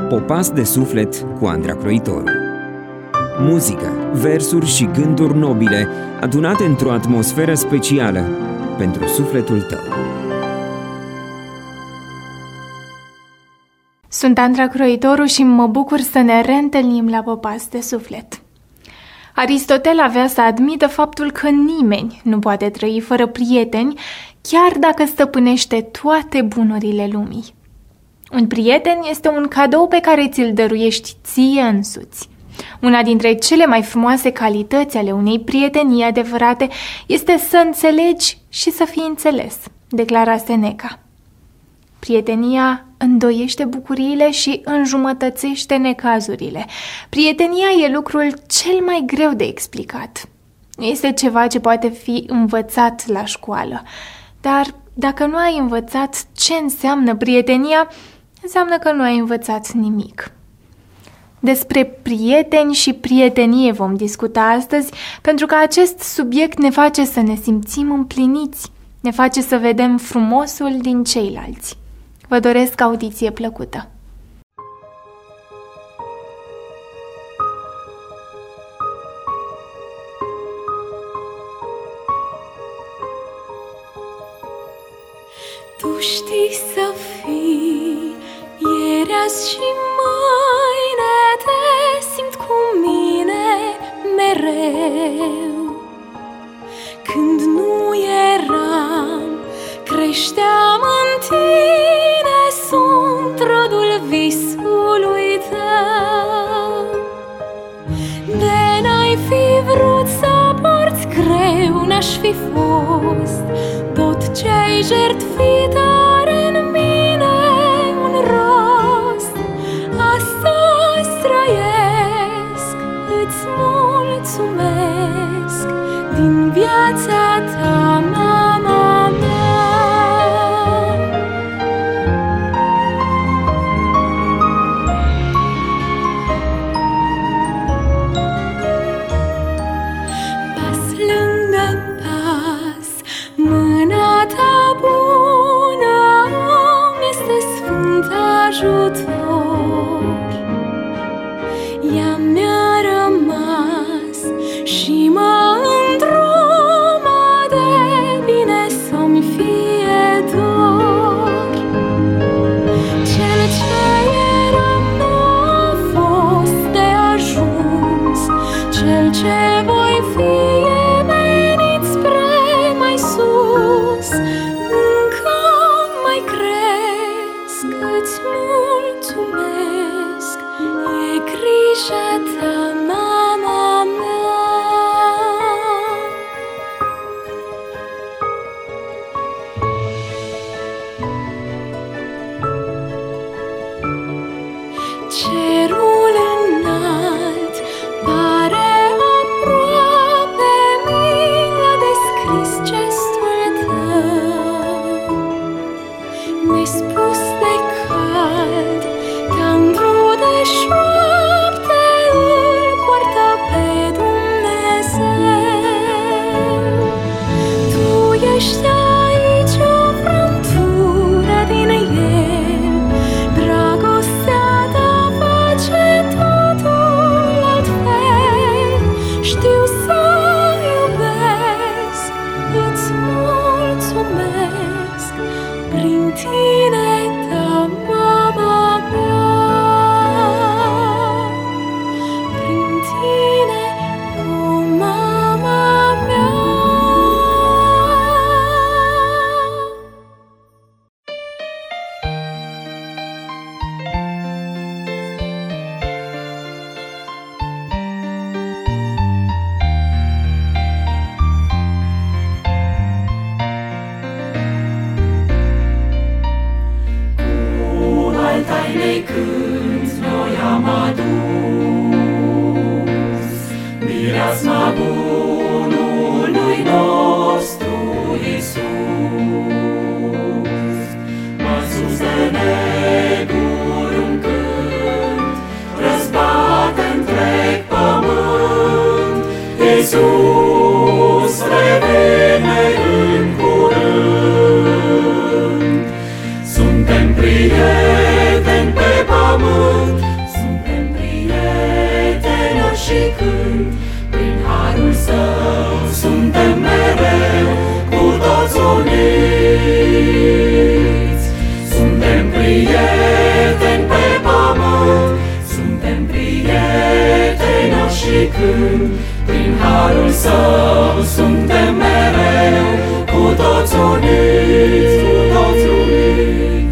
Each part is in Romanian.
Popas de suflet cu Andra Croitoru. Muzică, versuri și gânduri nobile adunate într-o atmosferă specială pentru sufletul tău. Sunt Andra Croitoru și mă bucur să ne reîntâlnim la Popas de suflet. Aristotel avea să admită faptul că nimeni nu poate trăi fără prieteni, chiar dacă stăpânește toate bunurile lumii. Un prieten este un cadou pe care ți-l dăruiești ție însuți. Una dintre cele mai frumoase calități ale unei prietenii adevărate este să înțelegi și să fii înțeles, declara Seneca. Prietenia îndoiește bucuriile și înjumătățește necazurile. Prietenia e lucrul cel mai greu de explicat. Nu este ceva ce poate fi învățat la școală. Dar dacă nu ai învățat ce înseamnă prietenia, înseamnă că nu ai învățat nimic. Despre prieteni și prietenie vom discuta astăzi, pentru că acest subiect ne face să ne simțim împliniți, ne face să vedem frumosul din ceilalți. Vă doresc audiție plăcută! Tu știi să fii ieri, azi și mâine, te simt cu mine mereu. Când nu eram, creșteam în tine, sunt rodul visului tău. De n-ai fi vrut să porți greu, n-aș fi fost. Tot ce-ai jertfit are în mine un rost. Astăzi trăiesc, îți mulțumesc din viața ta, mama mea. Pas lângă pas, mâna ta bună mi-este sfânt ajutor. Ea mi-a rămas și mă îndrumă de bine să-mi fie dor. Cel ce eram nu a fost de ajuns, cel ce voi fi e menit spre mai sus. Încă mai cresc, îți mulțumesc, e grija ta, mama mea. Cerul înalt pare aproape, mi l-a descris gestul tău. Nespus de cald, tandru de șoapte, îl poartă pe Dumnezeu. Tu ești aici, o frântură din el, dragostea ta face totul altfel. Știu să iubesc, îți mulțumesc prin tine, ta, mama mea. Prin tine, o mama mea. Cu al tainei cânt noi am adus mireasma bunului nostru Iisus. Mai sus de neguri un cânt răzbate întreg pământ. Iisus revine în curând. Suntem prieteni pe pământ, suntem mereu cu toți uniți, cu toți uniți.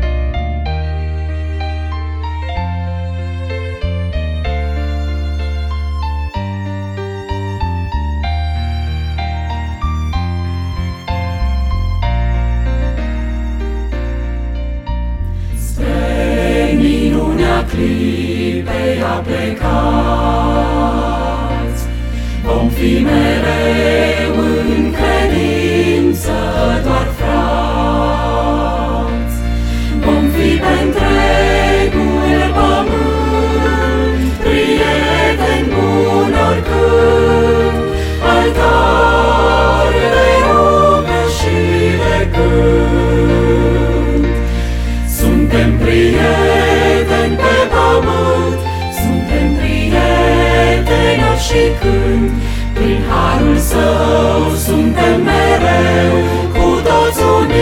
Spre minunea clipei a plecat, vom fi mereu în credință doar frați. Vom fi pe întregul pământ prieteni buni oricând, altar de rugă și de cânt. Suntem prieteni pe pământ, suntem prieteni ori și când, prin harul său suntem mereu cu toți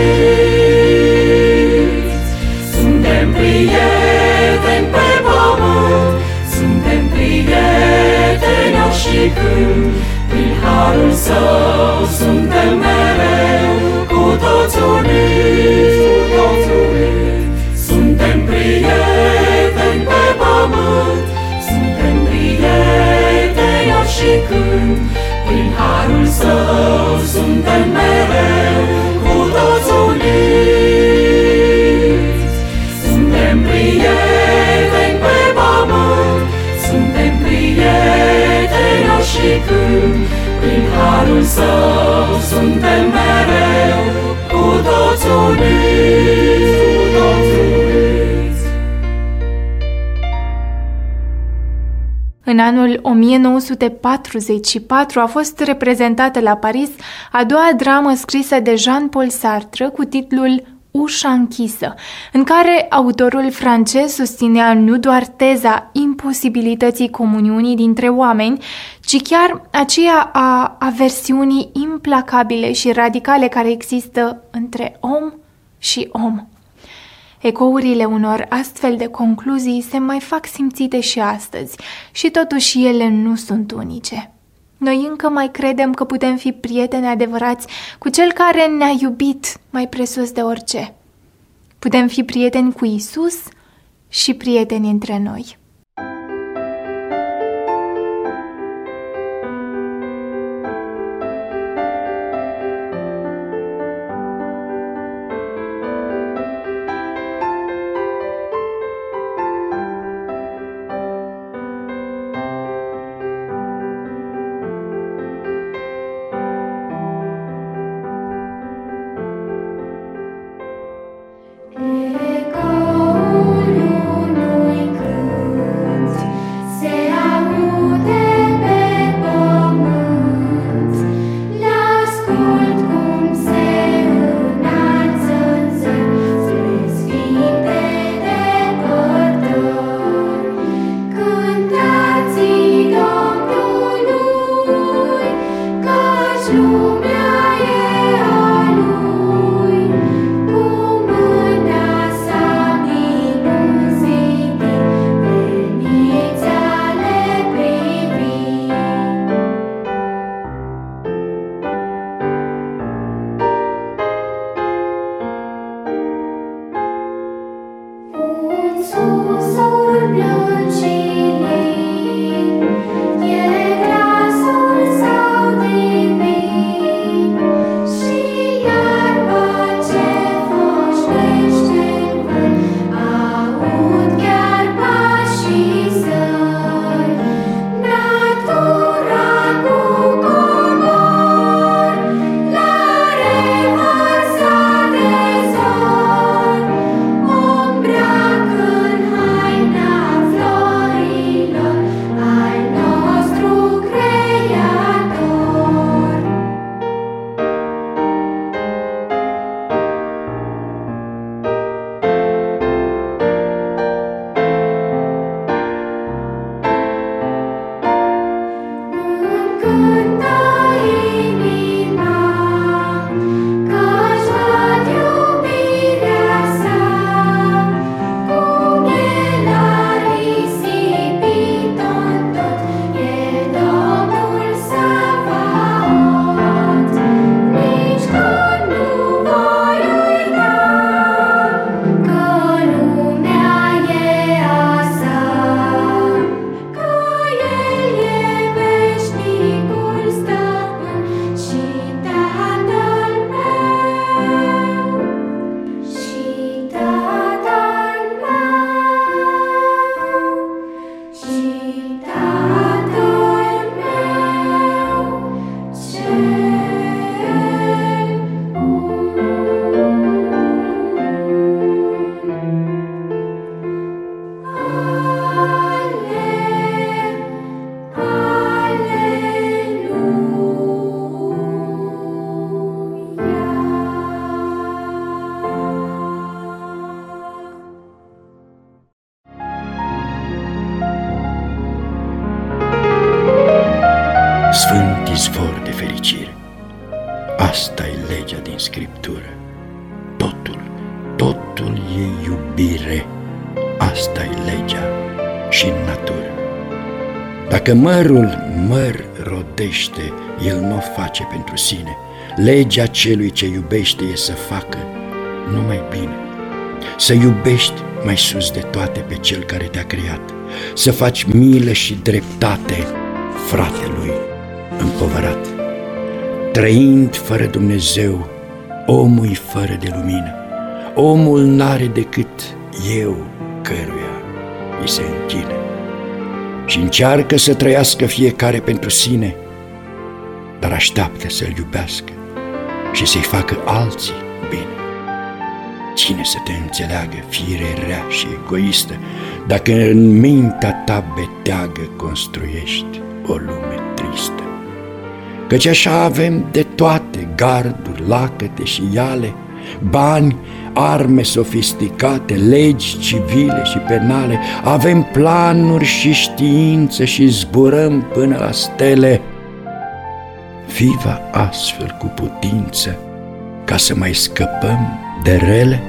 uniți. Suntem prieteni pe pământ, suntem prieteni ori și când, prin harul său suntem mereu cu toți uniți, cu toți uniți. Suntem prieteni pe pământ, suntem prieteni ori și când, prin harul său suntem mereu cu toți uniți. Suntem prieteni pe pământ, suntem prieteni ori și când, prin harul său suntem mereu cu toți uniți, cu toți uniți. În anul 1944 a fost reprezentată la Paris a doua dramă scrisă de Jean-Paul Sartre cu titlul Ușa închisă, în care autorul francez susținea nu doar teza imposibilității comuniunii dintre oameni, ci chiar aceea a aversiunii implacabile și radicale care există între om și om. Ecourile unor astfel de concluzii se mai fac simțite și astăzi, și totuși ele nu sunt unice. Noi încă mai credem că putem fi prieteni adevărați cu cel care ne-a iubit mai presus de orice. Putem fi prieteni cu Isus și prieteni între noi. Ecoul unui cânt. izvor de fericire. Asta e legea din Scriptură. Totul e iubire. Asta e legea și în natură. Dacă măr rodește, el nu o face pentru sine. Legea celui ce iubește e să facă numai bine. Să iubești mai sus de toate pe cel care te-a creat. Să faci milă și dreptate fratelui împovărat. Trăind fără Dumnezeu, omul fără de lumină. Omul n-are decât eu căruia îi se închină. Și încearcă să trăiască fiecare pentru sine, dar așteaptă să-l iubească și să-i facă alții bine. Cine să te înțeleagă, fire rea și egoistă, dacă în mintea ta beteagă construiești o lume tristă? Căci așa avem de toate, garduri, lacăte și iale, bani, arme sofisticate, legi civile și penale, avem planuri și știință și zburăm până la stele. Viva astfel cu putință ca să mai scăpăm de rele?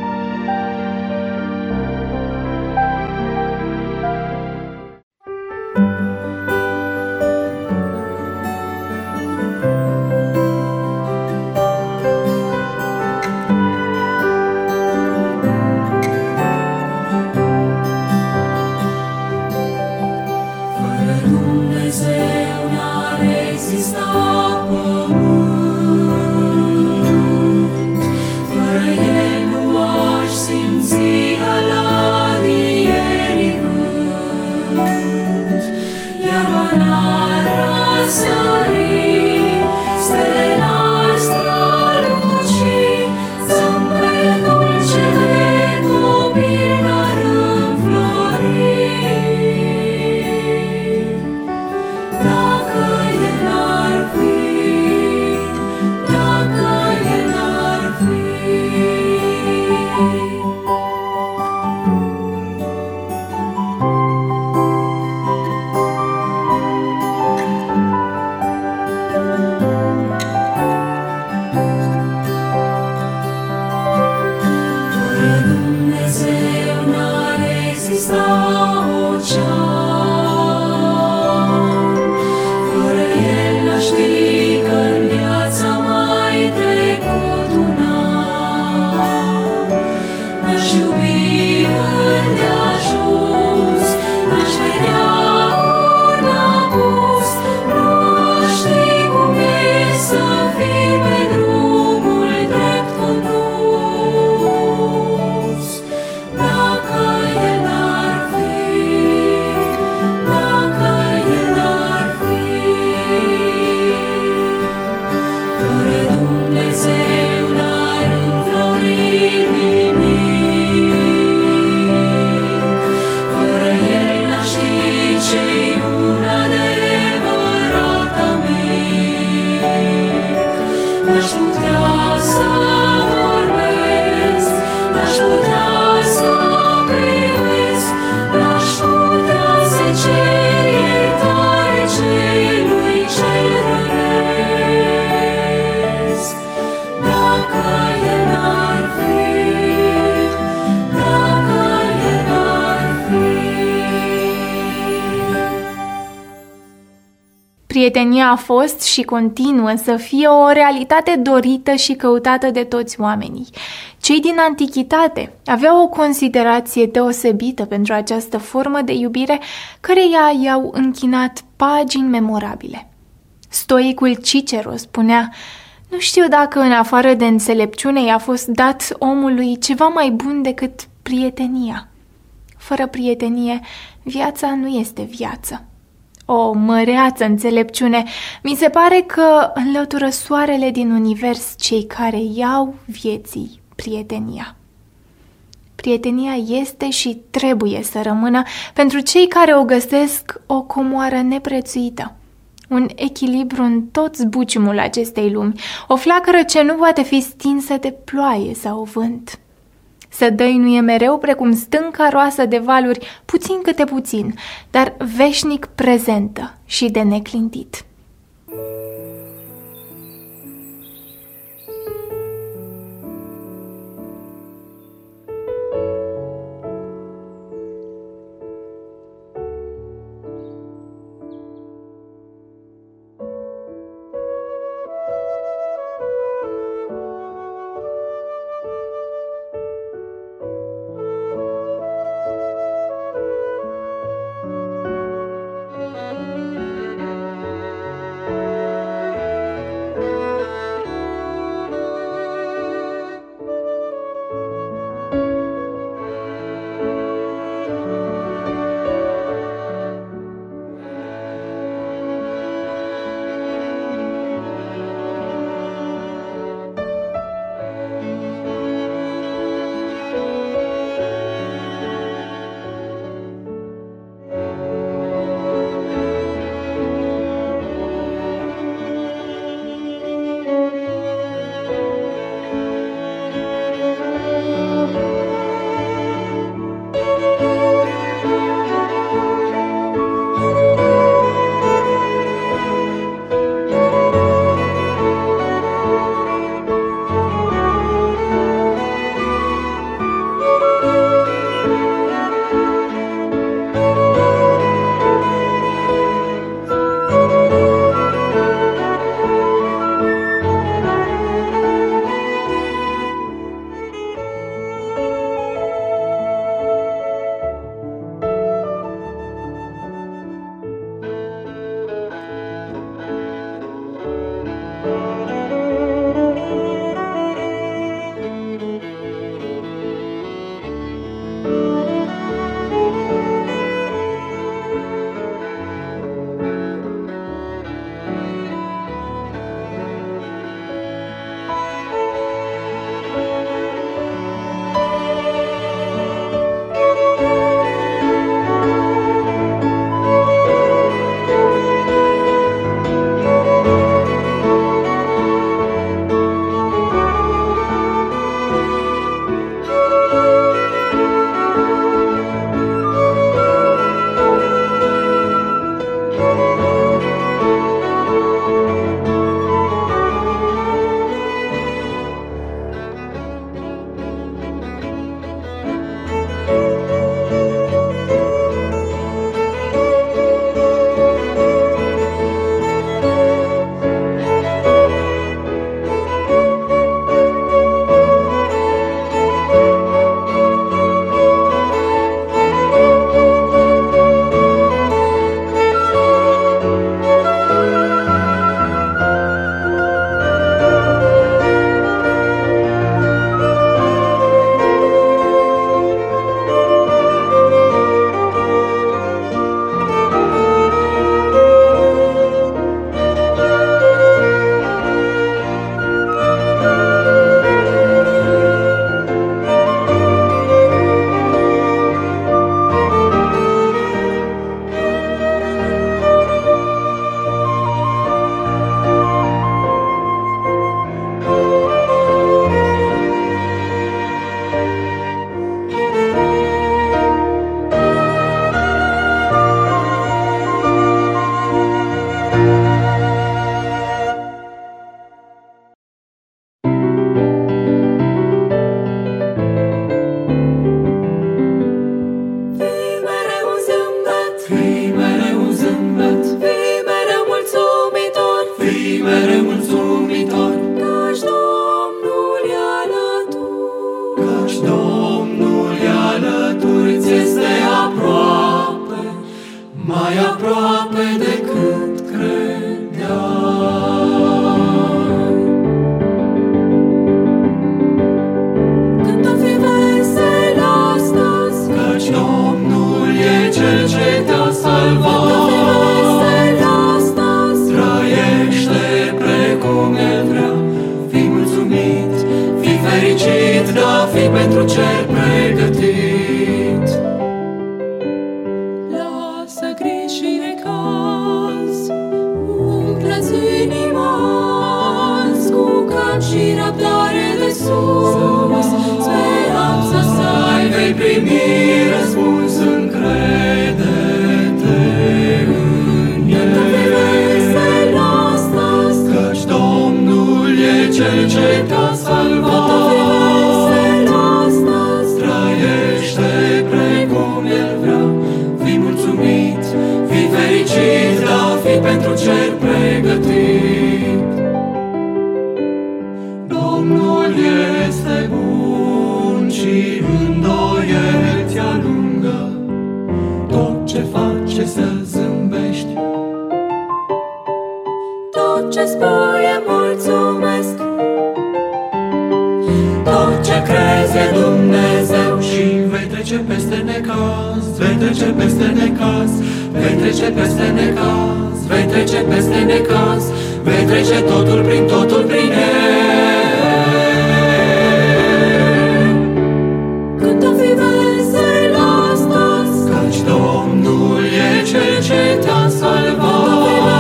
Prietenia a fost și continuă să fie o realitate dorită și căutată de toți oamenii. Cei din antichitate aveau o considerație deosebită pentru această formă de iubire, căreia i-au închinat pagini memorabile. Stoicul Cicero spunea: "Nu știu dacă în afară de înțelepciune i-a fost dat omului ceva mai bun decât prietenia. Fără prietenie, viața nu este viață." O măreață înțelepciune! Mi se pare că înlătură soarele din univers cei care iau vieții prietenia. Prietenia este și trebuie să rămână pentru cei care o găsesc o comoară neprețuită, un echilibru în tot zbuciumul acestei lumi, o flacără ce nu poate fi stinsă de ploaie sau vânt. Să dăinuie mereu precum stânca roasă de valuri, puțin câte puțin, dar veșnic prezentă și de neclintit. mai aproape decât credeai. Când o fi vesel astăzi, căci Domnul e Cel ce te-a salvat. Când o fi vesel astăzi, trăiește precum El vrea. Fii mulțumit, fii fericit, da, fii pentru cer pregătit. Și răbdare de sus, speranța să-i vei primi răspuns, încrede-te în El. Când o fi vesel ce face să zâmbești. Tot ce spui e mulțumesc. Tot ce crezi e Dumnezeu și vei trece peste necaz, vei trece peste necaz, vei trece peste necaz, vei trece peste necaz, vei trece totul prin el. Când o fi vesel astăzi, Căci Domnul e Cel ce te-a salvat.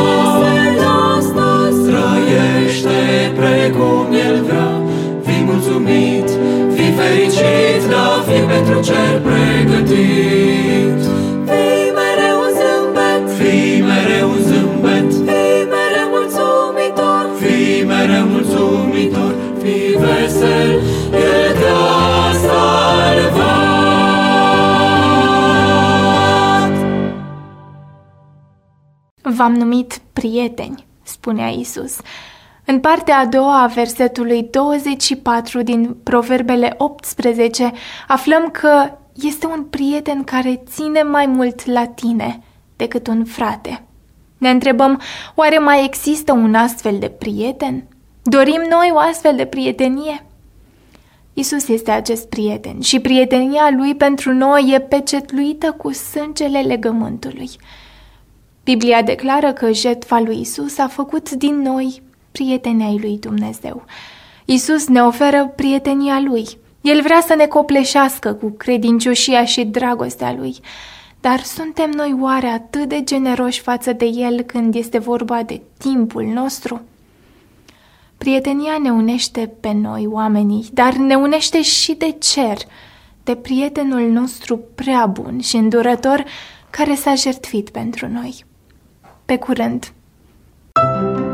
Trăiește precum El vrea, fii mulțumit, fii fericit, da, fii pentru cer pregătit. fii mereu un zâmbet, Fii mereu un zâmbet, fii mereu mulțumitor, fii mereu mulțumitor, fii vesel, El te-a salvat. V-am numit prieteni, spunea Iisus. În partea a doua a versetului 24 din Proverbele 18 aflăm că este un prieten care ține mai mult la tine decât un frate. Ne întrebăm, oare mai există un astfel de prieten? Dorim noi o astfel de prietenie? Iisus este acest prieten și prietenia Lui pentru noi e pecetluită cu sângele legământului. Biblia declară că jertfa lui Iisus a făcut din noi prieteni ai lui Dumnezeu. Iisus ne oferă prietenia Lui. El vrea să ne copleșească cu credincioșia și dragostea Lui. Dar suntem noi oare atât de generoși față de El când este vorba de timpul nostru? Prietenia ne unește pe noi, oamenii, dar ne unește și de cer, de prietenul nostru prea bun și îndurător care s-a jertfit pentru noi. Pe curând!